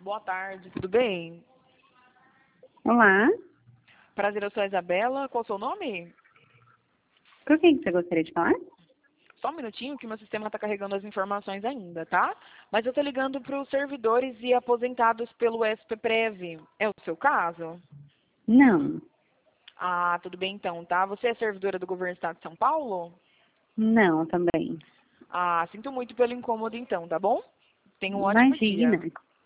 Boa tarde, tudo bem? Olá, Prazer, eu sou a Isabela. Qual é o seu nome? por que você gostaria de falar? Só um minutinho que meu sistema está carregando as informações ainda, tá? Mas eu estou ligando para os servidores e aposentados pelo SPPrev. É o seu caso? Não, Ah, tudo bem então, tá? Você é servidora do governo do estado de São Paulo? não também. Ah, sinto muito pelo incômodo então, tá bom? Tenha um ótimo Imagina. dia.